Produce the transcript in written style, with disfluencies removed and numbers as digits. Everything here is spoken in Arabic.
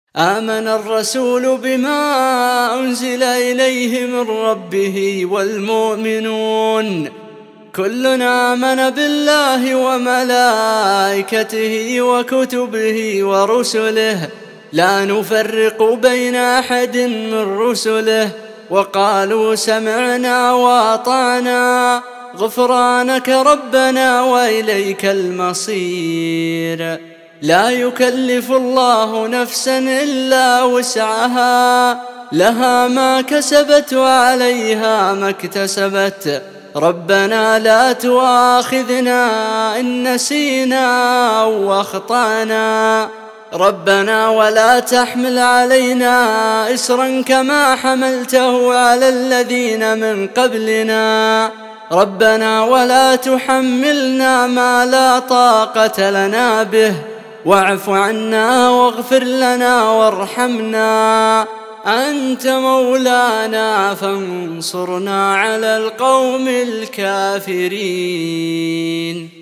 آمن الرسول بما أنزل إليه من ربه والمؤمنون كل آمن بالله وملائكته وكتبه ورسله لا نفرق بين أحد من رسله وقالوا سمعنا وأطعنا غفرانك ربنا وإليك المصير. لا يكلف الله نفسا إلا وسعها لها ما كسبت وعليها ما اكتسبت ربنا لا تؤاخذنا إن نسينا أو أخطأنا ربنا ولا تحمل علينا إسرا كما حملته على الذين من قبلنا ربنا ولا تحملنا ما لا طاقة لنا به واعف عنا واغفر لنا وارحمنا أنت مولانا فانصرنا على القوم الكافرين.